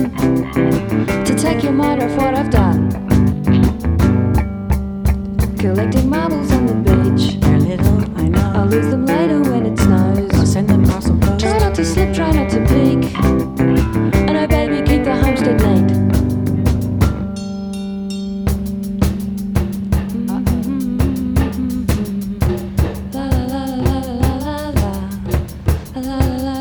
to take your mind off what I've done. Collecting marbles on the beach. They're little, I know. I'll lose them later when it snows. I'll send them across the post. Try not to slip, try not to peek.